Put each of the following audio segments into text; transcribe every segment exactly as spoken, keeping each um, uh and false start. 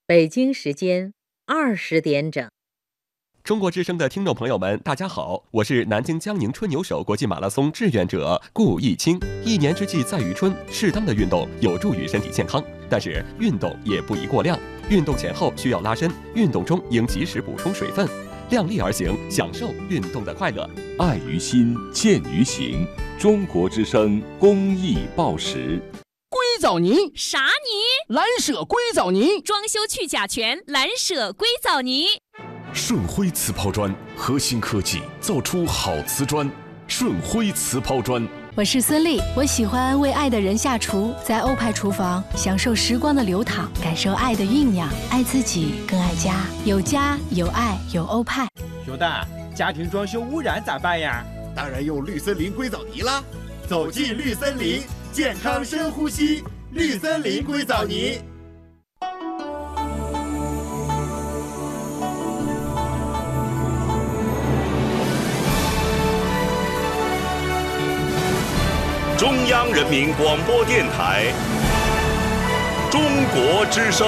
北京时间二十点整。 中国之声的听众朋友们，大家好，我是南京江宁春牛手国际马拉松志愿者顾义清。一年之计在于春，适当的运动有助于身体健康，但是运动也不宜过量。运动前后需要拉伸，运动中应及时补充水分，量力而行，享受运动的快乐。 爱于心，见于行。中国之声公益报时。 硅藻泥啥泥？ 蓝舍硅藻泥， 装修去甲醛，蓝舍硅藻泥。 顺辉瓷抛砖，核心科技造出好瓷砖。顺辉瓷抛砖。 我是孙俪，我喜欢为爱的人下厨，在欧派厨房享受时光的流淌，感受爱的酝酿，爱自己更爱家，有家有爱有欧派。 熊大，家庭装修污染咋办呀？ 当然用绿森林硅藻泥啦！走进绿森林，健康深呼吸，绿森林硅藻泥。 中央人民广播电台中国之声。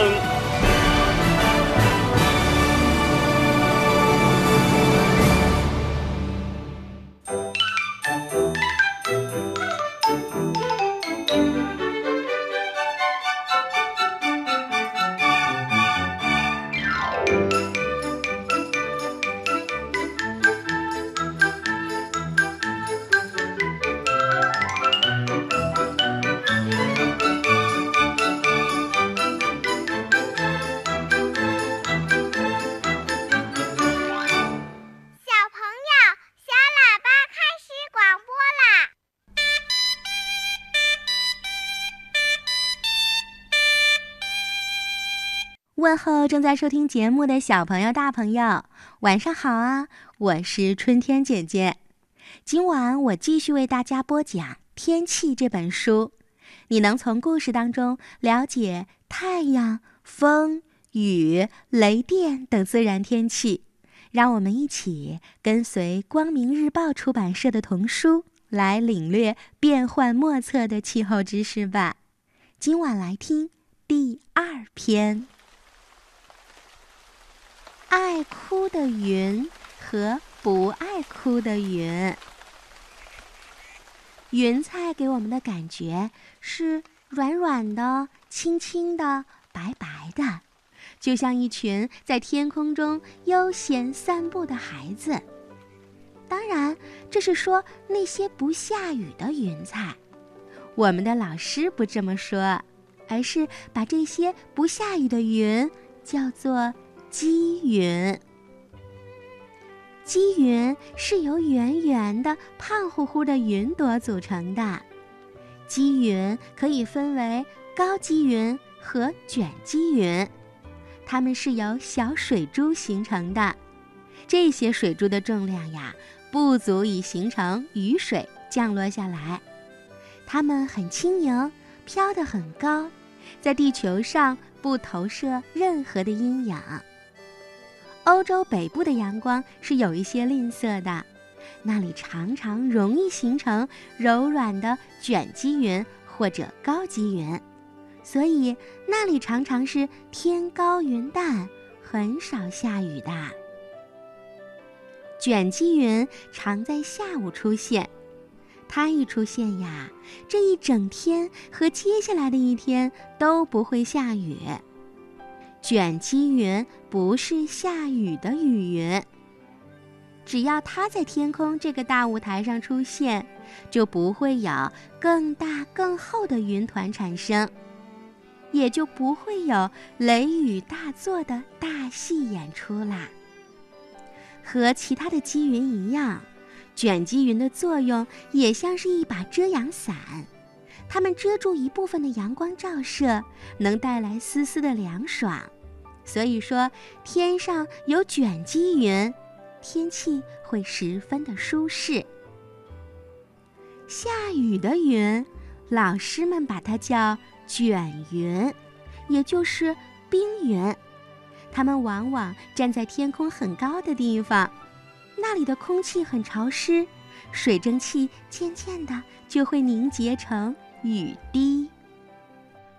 问候正在收听节目的小朋友大朋友，晚上好啊，我是春天姐姐。今晚我继续为大家播讲《天气》这本书，你能从故事当中了解太阳、风、雨、雷电等自然天气。让我们一起跟随光明日报出版社的童书来领略变幻莫测的气候知识吧。今晚来听第二篇，爱哭的云和不爱哭的云。云彩给我们的感觉是软软的、轻轻的、白白的，就像一群在天空中悠闲散步的孩子。当然，这是说那些不下雨的云彩。我们的老师不这么说，而是把这些不下雨的云叫做积云。积云是由圆圆的、胖乎乎的云朵组成的。积云可以分为高积云和卷积云，它们是由小水珠形成的。这些水珠的重量呀，不足以形成雨水降落下来。它们很轻盈，飘得很高，在地球上不投射任何的阴阳。欧洲北部的阳光是有一些吝啬的，那里常常容易形成柔软的卷积云或者高积云，所以那里常常是天高云淡，很少下雨的。卷积云常在下午出现，它一出现呀，这一整天和接下来的一天都不会下雨。卷积云不是下雨的雨云，只要它在天空这个大舞台上出现，就不会有更大更厚的云团产生，也就不会有雷雨大作的大戏演出啦。和其他的积云一样，卷积云的作用也像是一把遮阳伞，它们遮住一部分的阳光照射，能带来丝丝的凉爽。所以说，天上有卷积云，天气会十分的舒适。下雨的云，老师们把它叫卷云，也就是冰云。它们往往站在天空很高的地方，那里的空气很潮湿，水蒸气渐渐的就会凝结成雨滴。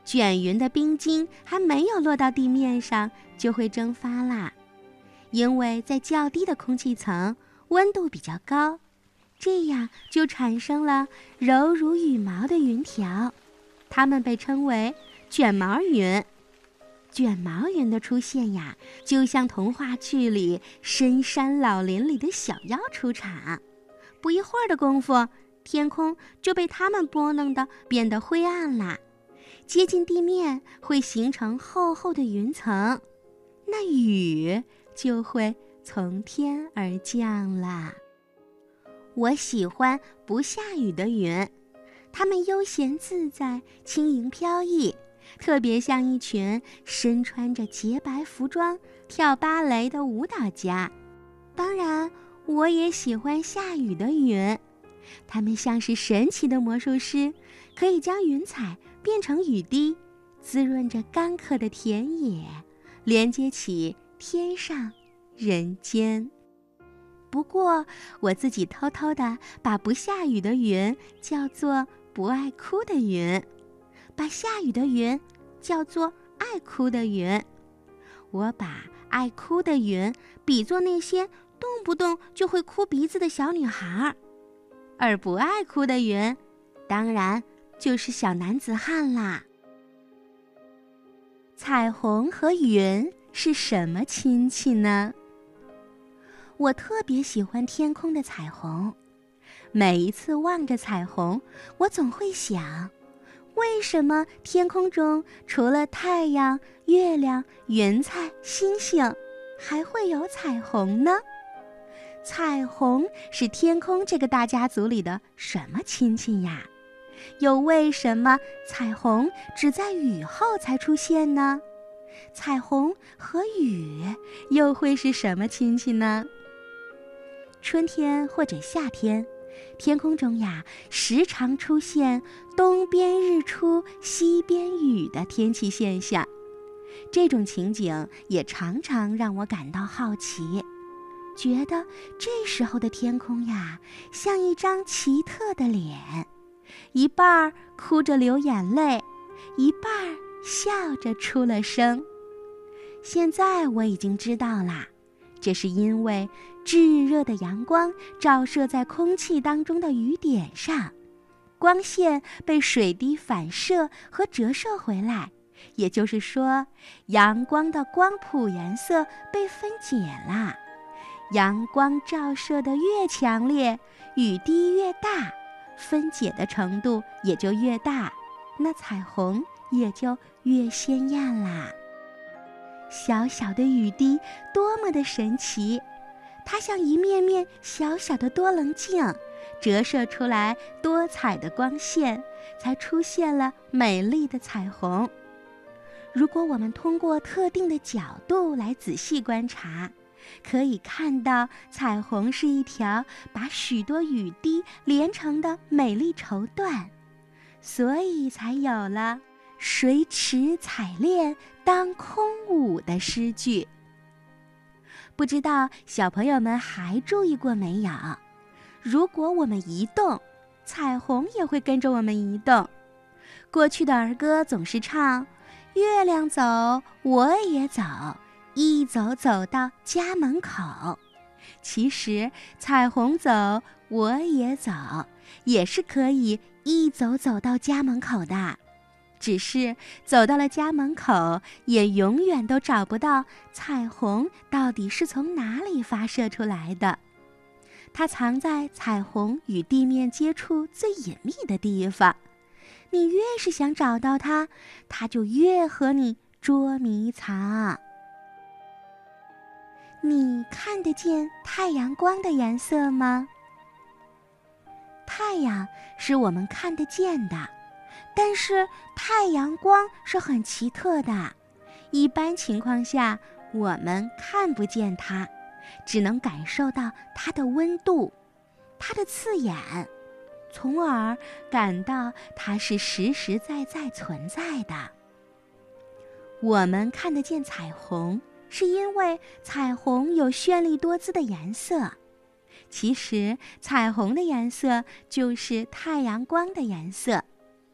卷云的冰晶还没有落到地面上就会蒸发啦，因为在较低的空气层温度比较高，这样就产生了柔如羽毛的云条，它们被称为卷毛云。卷毛云的出现呀，就像童话剧里深山老林里的小妖出场，不一会儿的功夫，天空就被它们拨弄得变得灰暗啦，接近地面会形成厚厚的云层，那雨就会从天而降啦。我喜欢不下雨的云，它们悠闲自在，轻盈飘逸，特别像一群身穿着洁白服装跳芭蕾的舞蹈家。当然，我也喜欢下雨的云，它们像是神奇的魔术师，可以将云彩变成雨滴，滋润着干渴的田野，连接起天上人间。不过，我自己偷偷地把不下雨的云叫做不爱哭的云，把下雨的云叫做爱哭的云。我把爱哭的云比作那些动不动就会哭鼻子的小女孩，而不爱哭的云，当然就是小男子汉啦。彩虹和云是什么亲戚呢？我特别喜欢天空的彩虹，每一次望着彩虹，我总会想，为什么天空中除了太阳、月亮、云彩、星星，还会有彩虹呢？彩虹是天空这个大家族里的什么亲戚呀？又为什么彩虹只在雨后才出现呢？彩虹和雨又会是什么亲戚呢？春天或者夏天，天空中呀，时常出现东边日出西边雨的天气现象。这种情景也常常让我感到好奇，觉得这时候的天空呀，像一张奇特的脸，一半儿哭着流眼泪，一半儿笑着出了声。现在我已经知道啦，这是因为炙热的阳光照射在空气当中的雨点上，光线被水滴反射和折射回来，也就是说，阳光的光谱颜色被分解了。阳光照射得越强烈，雨滴越大，分解的程度也就越大，那彩虹也就越鲜艳啦。小小的雨滴多么的神奇，它像一面面小小的多棱镜，折射出来多彩的光线，才出现了美丽的彩虹。如果我们通过特定的角度来仔细观察，可以看到彩虹是一条把许多雨滴连成的美丽绸缎，所以才有了水尺彩练当空舞的诗句。不知道小朋友们还注意过没有，如果我们移动，彩虹也会跟着我们移动。过去的儿歌总是唱，月亮走我也走，一走走到家门口。其实彩虹走我也走，也是可以一走走到家门口的，只是走到了家门口，也永远都找不到彩虹到底是从哪里发射出来的。它藏在彩虹与地面接触最隐秘的地方，你越是想找到它，它就越和你捉迷藏。你看得见太阳光的颜色吗？太阳是我们看得见的，但是太阳光是很奇特的，一般情况下我们看不见它，只能感受到它的温度，它的刺眼，从而感到它是实实在在存在的。我们看得见彩虹，是因为彩虹有绚丽多姿的颜色。其实彩虹的颜色就是太阳光的颜色。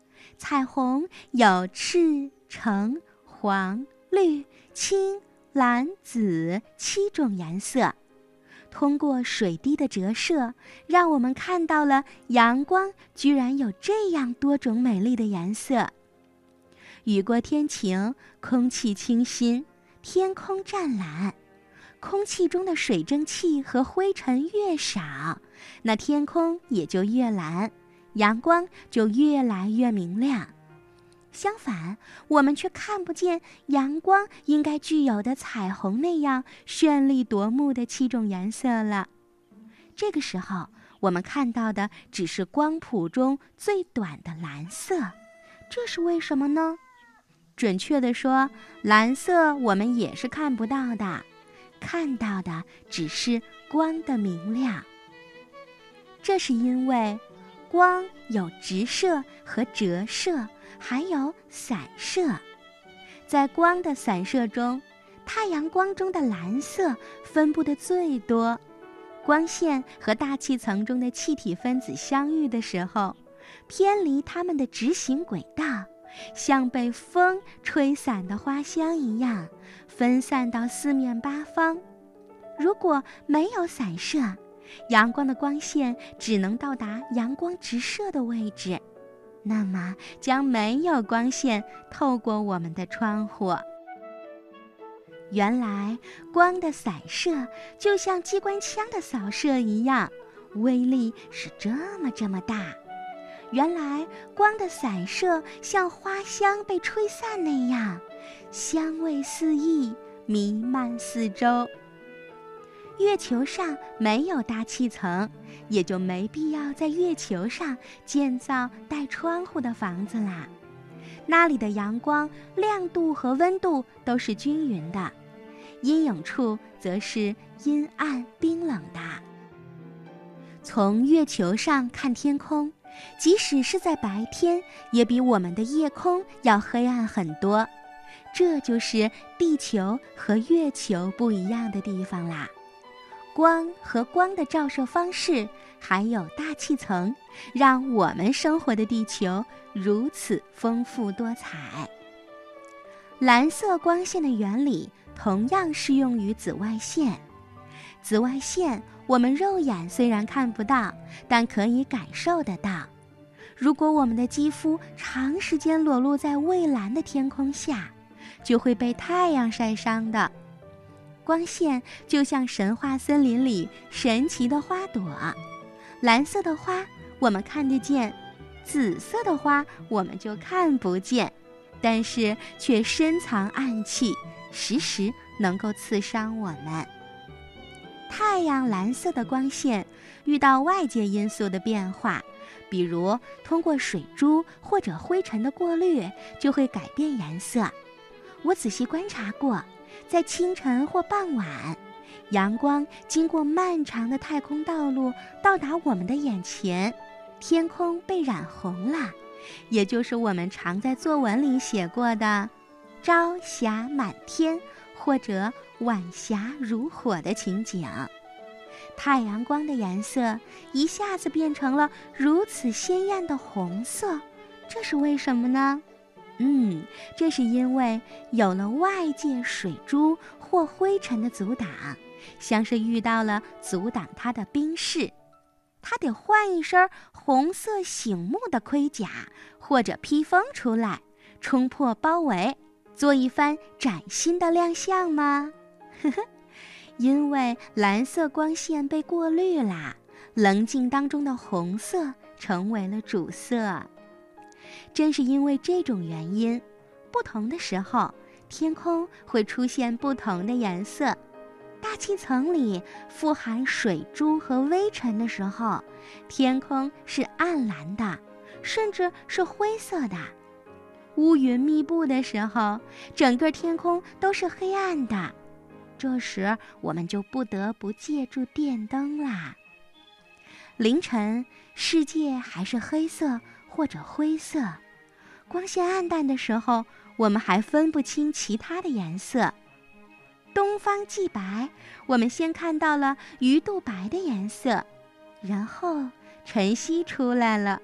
彩虹有赤、橙、黄、绿、青、蓝、紫七种颜色。通过水滴的折射，让我们看到了阳光居然有这样多种美丽的颜色。雨过天晴，空气清新，天空湛蓝，空气中的水蒸气和灰尘越少，那天空也就越蓝，阳光就越来越明亮。相反，我们却看不见阳光应该具有的彩虹那样绚丽夺目的七种颜色了。这个时候，我们看到的只是光谱中最短的蓝色，这是为什么呢？准确地说，蓝色我们也是看不到的，看到的只是光的明亮。这是因为光有直射和折射，还有散射。在光的散射中，太阳光中的蓝色分布的最多。光线和大气层中的气体分子相遇的时候，偏离它们的直行轨道，像被风吹散的花香一样，分散到四面八方。如果没有散射，阳光的光线只能到达阳光直射的位置，那么将没有光线透过我们的窗户。原来光的散射就像机关枪的扫射一样，威力是这么这么大。原来光的散射像花香被吹散那样，香味四溢，弥漫四周。月球上没有大气层，也就没必要在月球上建造带窗户的房子啦。那里的阳光亮度和温度都是均匀的，阴影处则是阴暗冰冷的。从月球上看天空，即使是在白天，也比我们的夜空要黑暗很多。这就是地球和月球不一样的地方啦。光和光的照射方式，还有大气层，让我们生活的地球如此丰富多彩。蓝色光线的原理同样适用于紫外线。紫外线我们肉眼虽然看不到，但可以感受得到。如果我们的肌肤长时间裸露在蔚蓝的天空下，就会被太阳晒伤的。光线就像神话森林里神奇的花朵，蓝色的花我们看得见，紫色的花我们就看不见，但是却深藏暗器，时时能够刺伤我们。太阳蓝色的光线遇到外界因素的变化，比如通过水珠或者灰尘的过滤，就会改变颜色。我仔细观察过，在清晨或傍晚，阳光经过漫长的太空道路到达我们的眼前，天空被染红了，也就是我们常在作文里写过的朝霞满天或者晚霞如火的情景。太阳光的颜色一下子变成了如此鲜艳的红色，这是为什么呢？嗯，这是因为有了外界水珠或灰尘的阻挡，像是遇到了阻挡它的兵士，他得换一身红色醒目的盔甲或者披风出来，冲破包围，做一番崭新的亮相吗？呵呵，因为蓝色光线被过滤啦，棱镜当中的红色成为了主色。正是因为这种原因，不同的时候，天空会出现不同的颜色。大气层里富含水珠和微尘的时候，天空是暗蓝的，甚至是灰色的。乌云密布的时候，整个天空都是黑暗的。这时我们就不得不借助电灯啦。凌晨，世界还是黑色或者灰色，光线暗淡的时候，我们还分不清其他的颜色。东方既白，我们先看到了鱼肚白的颜色，然后晨曦出来了，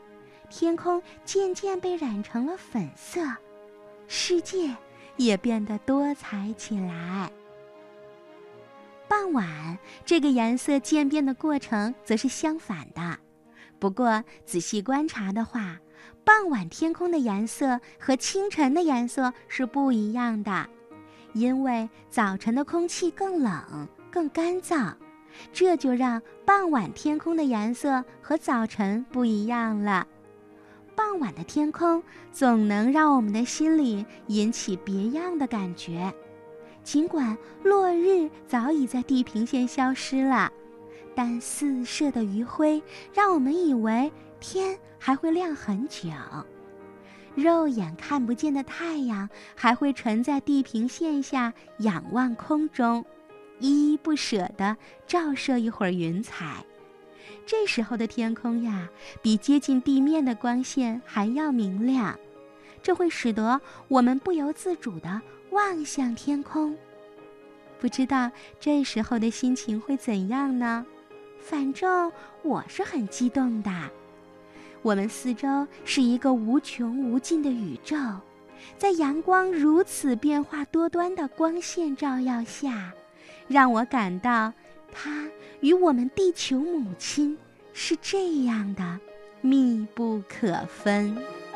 天空渐渐被染成了粉色，世界也变得多彩起来。傍晚，这个颜色渐变的过程则是相反的。不过仔细观察的话，傍晚天空的颜色和清晨的颜色是不一样的，因为早晨的空气更冷、更干燥，这就让傍晚天空的颜色和早晨不一样了。傍晚的天空总能让我们的心里引起别样的感觉。尽管落日早已在地平线消失了，但四射的余晖让我们以为天还会亮很久。肉眼看不见的太阳还会沉在地平线下仰望空中，依依不舍地照射一会儿云彩。这时候的天空呀，比接近地面的光线还要明亮，这会使得我们不由自主地望向天空。不知道这时候的心情会怎样呢？反正我是很激动的。我们四周是一个无穷无尽的宇宙，在阳光如此变化多端的光线照耀下，让我感到它与我们地球母亲是这样的密不可分。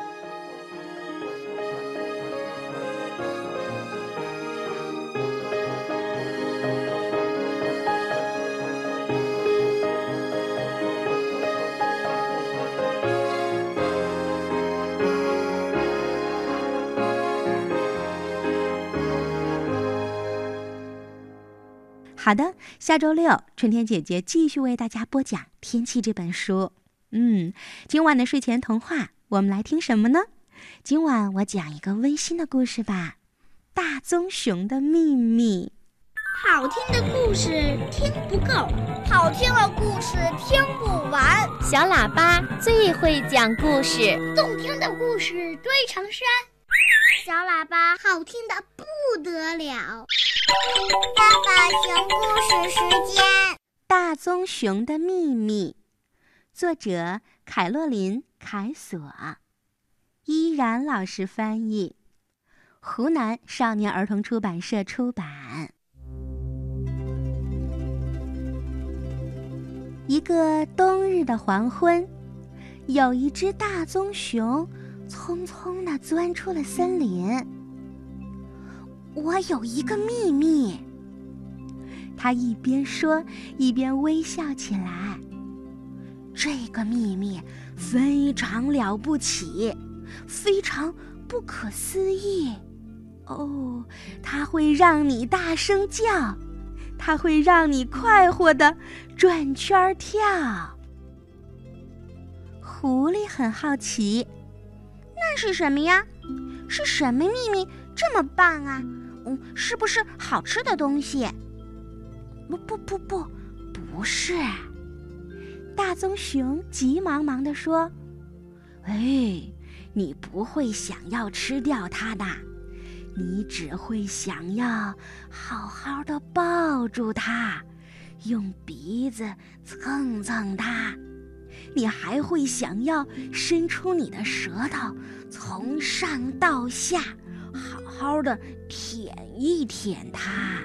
好的，下周六春天姐姐继续为大家播讲《天气》这本书。嗯，今晚的睡前童话我们来听什么呢？今晚我讲一个温馨的故事吧，《大棕熊的秘密》。 好听的故事听不够，好听的故事听不完。 小喇叭最会讲故事， 动听的故事堆成山。小喇叭好听的不得了。爸爸讲故事时间，《 大棕熊的秘密》，作者凯洛琳·凯索，依然老师翻译，湖南少年儿童出版社出版。一个冬日的黄昏，有一只大棕熊匆匆地钻出了森林。我有一个秘密，他一边说一边微笑起来。这个秘密非常了不起，非常不可思议。哦，它会让你大声叫，它会让你快活地转圈跳。狐狸很好奇， 那是什么呀？是什么秘密这么棒啊？嗯，是不是好吃的东西？ 不不不不，不是。大棕熊急忙忙地说：“哎，你不会想要吃掉它的，你只会想要好好的抱住它，用鼻子蹭蹭它。你还会想要伸出你的舌头，从上到下好好的舔一舔它。”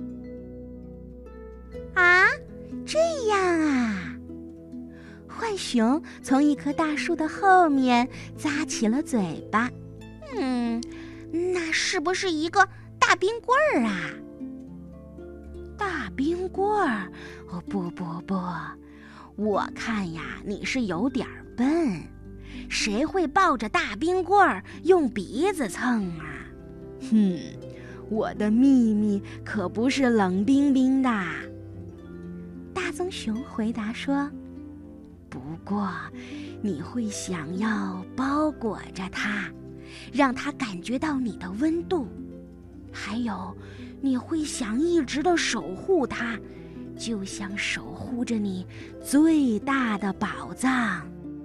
啊，这样啊！ 浣熊从一棵大树的后面咂起了嘴巴。 嗯，那是不是一个大冰棍儿啊？ 大冰棍儿？哦，不不不，我看呀，你是有点笨。谁会抱着大冰棍儿用鼻子蹭啊？哼，我的秘密可不是冷冰冰的。大棕熊回答说：“不过，你会想要包裹着它，让它感觉到你的温度，还有，你会想一直的守护它，就像守护着你最大的宝藏。”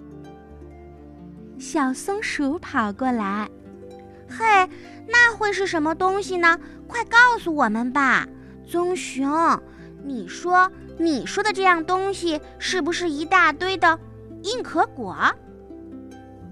小松鼠跑过来：“ 嘿，那会是什么东西呢？快告诉我们吧，棕熊，你说。”你说的这样东西是不是一大堆的硬壳果？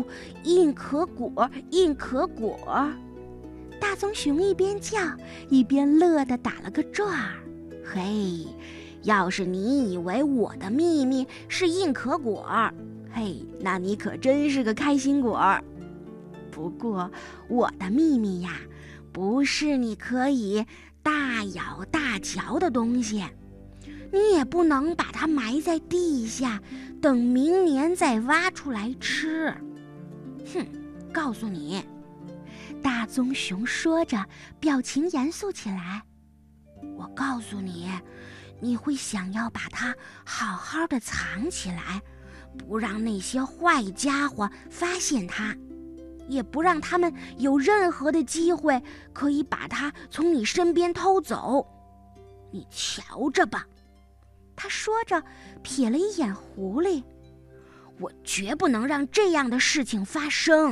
硬壳果，硬壳果。大棕熊一边叫，一边乐地打了个转儿。嘿，要是你以为我的秘密是硬壳果，嘿，那你可真是个开心果。不过我的秘密呀，不是你可以大咬大嚼的东西，你也不能把它埋在地下，等明年再挖出来吃。哼，告诉你。大棕熊说着，表情严肃起来。我告诉你，你会想要把它好好的藏起来，不让那些坏家伙发现它，也不让他们有任何的机会可以把它从你身边偷走。你瞧着吧。他说着，瞥了一眼狐狸。我绝不能让这样的事情发生。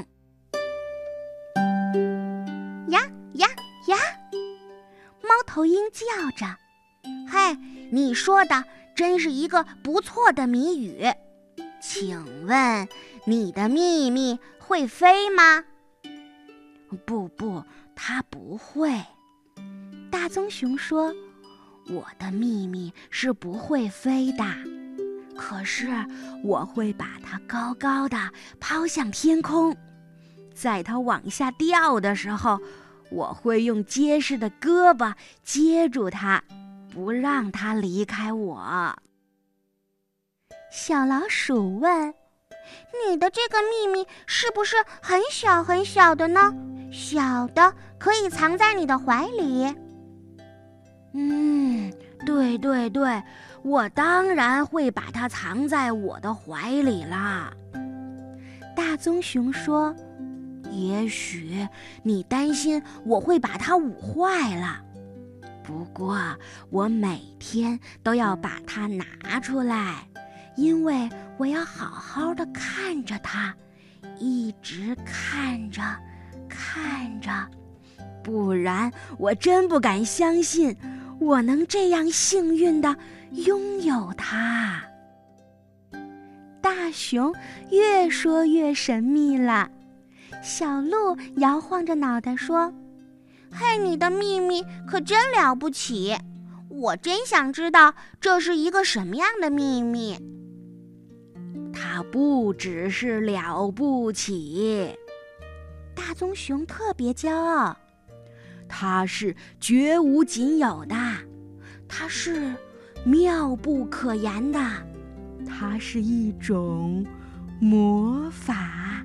呀呀呀！猫头鹰叫着：“嘿，你说的真是一个不错的谜语。请问，你的秘密会飞吗？”不不，它不会。大棕熊说：“我的秘密是不会飞的，可是我会把它高高的抛向天空。在它往下掉的时候，我会用结实的胳膊接住它，不让它离开我。”小老鼠问：“你的这个秘密是不是很小很小的呢？小的可以藏在你的怀里？”嗯，对对对，我当然会把它藏在我的怀里啦。大棕熊说：“也许你担心我会把它捂坏了，不过我每天都要把它拿出来，因为我要好好的看着它，一直看着看着，不然我真不敢相信我能这样幸运地拥有它。”大熊越说越神秘了。小鹿摇晃着脑袋说：“嘿，你的秘密可真了不起，我真想知道这是一个什么样的秘密。”它不只是了不起，大棕熊特别骄傲，它是绝无仅有的，它是妙不可言的，它是一种魔法。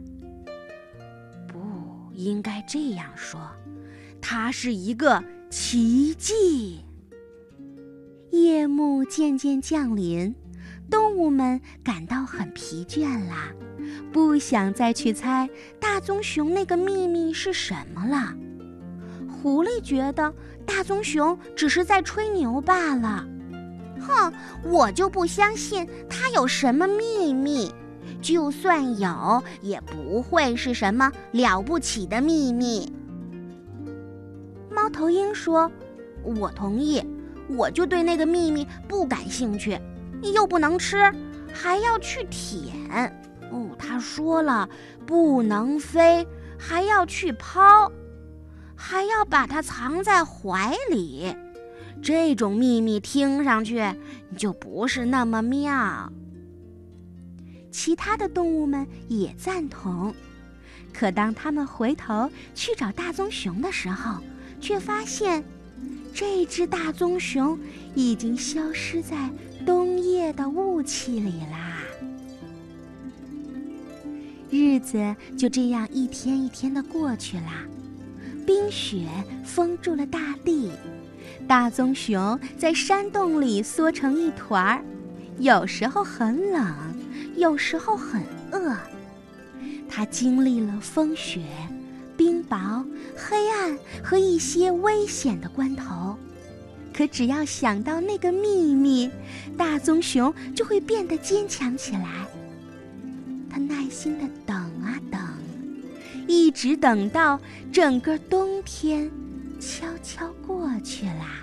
不应该这样说，它是一个奇迹。夜幕渐渐降临，动物们感到很疲倦啦，不想再去猜大棕熊那个秘密是什么了。狐狸觉得大棕熊只是在吹牛罢了。哼，我就不相信它有什么秘密，就算有，也不会是什么了不起的秘密。猫头鹰说：“我同意，我就对那个秘密不感兴趣，又不能吃，还要去舔。哦，他说了，不能飞，还要去抛，还要把它藏在怀里。这种秘密听上去就不是那么妙。”其他的动物们也赞同，可当他们回头去找大棕熊的时候，却发现这只大棕熊已经消失在冬夜的雾气里啦。日子就这样一天一天的过去啦，冰雪封住了大地，大棕熊在山洞里缩成一团儿，有时候很冷，有时候很饿。它经历了风雪、冰雹、黑暗和一些危险的关头，可只要想到那个秘密，大棕熊就会变得坚强起来。它耐心地等啊等，一直等到整个冬天悄悄过去啦。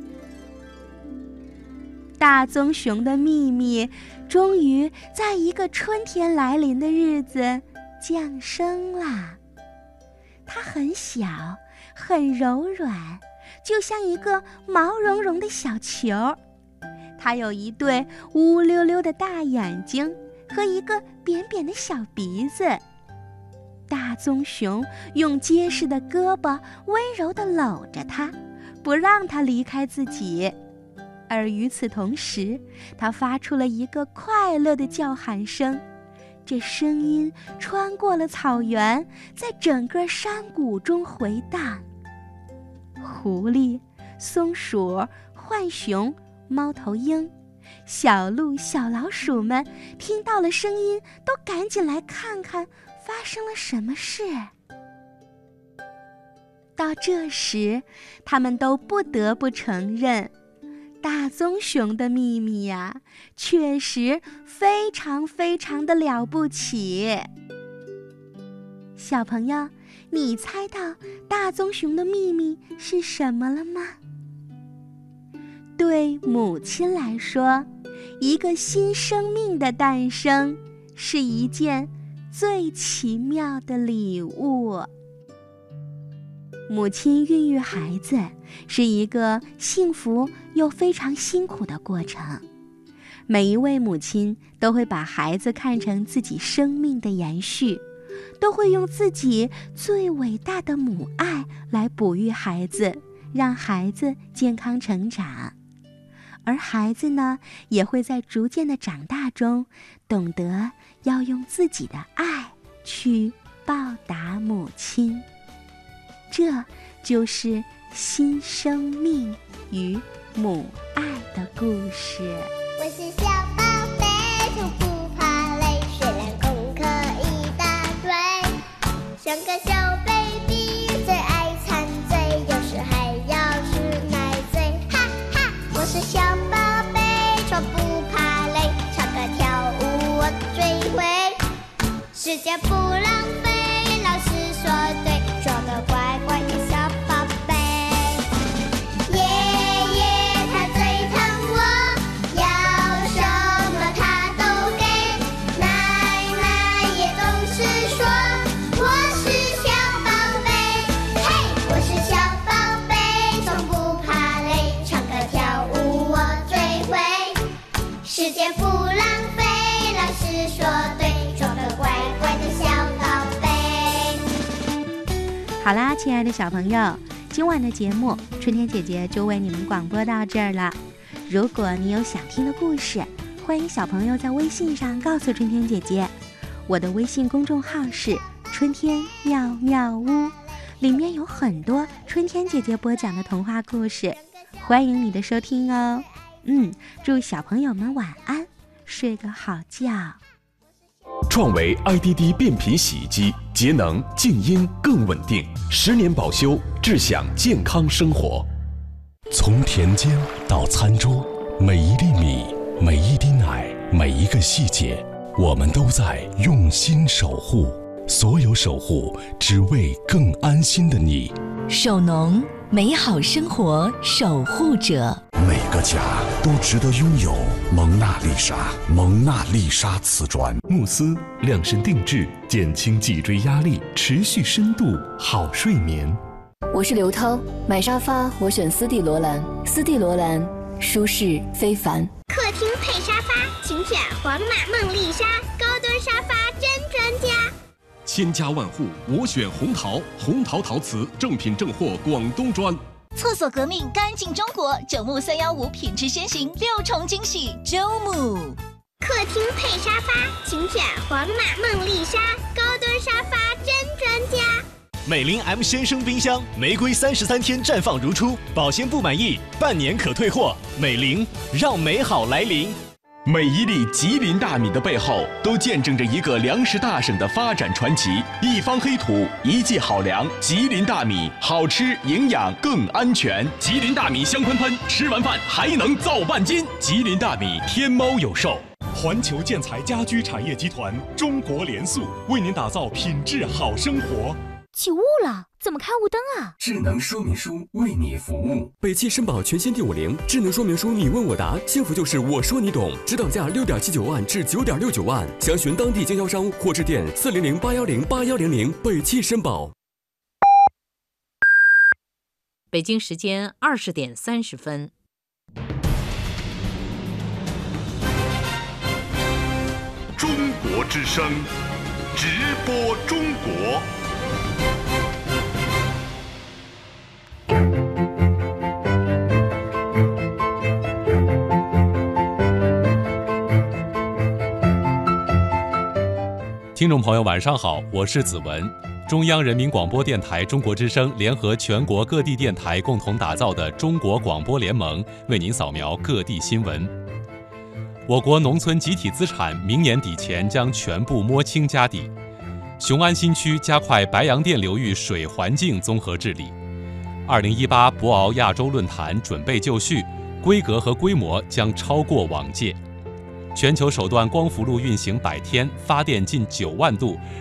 大棕熊的秘密终于在一个春天来临的日子降生了。它很小，很柔软，就像一个毛茸茸的小球。它有一对乌溜溜的大眼睛和一个扁扁的小鼻子。大棕熊用结实的胳膊温柔地搂着它，不让它离开自己。而与此同时，它发出了一个快乐的叫喊声，这声音穿过了草原，在整个山谷中回荡。狐狸、松鼠、浣熊、猫头鹰、小鹿、小老鼠们听到了声音，都赶紧来看看发生了什么事。到这时，他们都不得不承认，大棕熊的秘密呀，确实非常非常的了不起。小朋友，你猜到大棕熊的秘密是什么了吗？对母亲来说，一个新生命的诞生是一件最奇妙的礼物。母亲孕育孩子是一个幸福又非常辛苦的过程，每一位母亲都会把孩子看成自己生命的延续，都会用自己最伟大的母爱来哺育孩子，让孩子健康成长。而孩子呢，也会在逐渐的长大中，懂得要用自己的爱去报答母亲。这就是新生命与母爱的故事。 我是小宝贝，从不怕累，虽然功课一大堆，像个小 baby 最爱馋嘴，有时还要吃奶嘴，哈哈！我是小宝贝，从不怕累，唱歌跳舞我最会，时间不浪费，老师说对，做个乖乖的小宝贝。爷爷他最疼我，要什么他都给，奶奶也总是说我是小宝贝。嘿，我是小宝贝，从不怕累，唱歌跳舞我最会，时间不浪费，老师说对，做个乖乖的小宝贝。 好啦，亲爱的小朋友，今晚的节目春天姐姐就为你们广播到这儿了。如果你有想听的故事，欢迎小朋友在微信上告诉春天姐姐。我的微信公众号是春天妙妙屋，里面有很多春天姐姐播讲的童话故事，欢迎你的收听哦。嗯，祝小朋友们晚安，睡个好觉。 创维 I D D 变频洗衣机，节能、静音更稳定，十年保修，志享健康生活。 从田间到餐桌，每一粒米，每一滴奶，每一个细节，我们都在用心守护。所有守护，只为更安心的你。 守农，美好生活守护者。 每个家都值得拥有蒙娜丽莎。蒙娜丽莎瓷砖， 慕斯量身定制，减轻脊椎压力，持续深度好睡眠。 我是刘涛，买沙发我选斯蒂罗兰，斯蒂罗兰舒适非凡。 客厅配沙发，请选皇马梦丽莎，高端沙发真专家。 千家万户，我选红陶，红陶陶瓷正品正货，广东砖。 厕所革命，干净中国，九牧三幺五品质先行，六重惊喜，周牧。 客厅配沙发，请选皇马梦丽莎，高端沙发真专家。 美林 M 先生冰箱，玫瑰三十三天绽放如初，保鲜不满意，半年可退货。美林，让美好来临。 每一粒吉林大米的背后，都见证着一个粮食大省的发展传奇。一方黑土，一季好粮，吉林大米，好吃、营养更安全。吉林大米香喷喷，吃完饭还能造半斤。吉林大米，天猫有售。 环球建材家居产业集团中国联塑为您打造品质好生活。 起雾了，怎么开雾灯啊？ 智能说明书为你服务。 北汽绅宝全新 D 五零智能说明书，你问我答，幸福就是我说你懂。指导价六点七九万至九点六九万，详询当地经销商或致电四零零八幺零八幺零零。北汽绅宝。 北京时间二十点三十分。 中国之声，直播中国。 听众朋友，晚上好，我是子文。中央人民广播电台中国之声联合全国各地电台共同打造的中国广播联盟，为您扫描各地新闻。我国农村集体资产明年底前将全部摸清家底。雄安新区加快白洋淀流域水环境综合治理。二零一八博鳌亚洲论坛准备就绪，规格和规模将超过往届。全球首段光伏路运行百天，发电近九万度，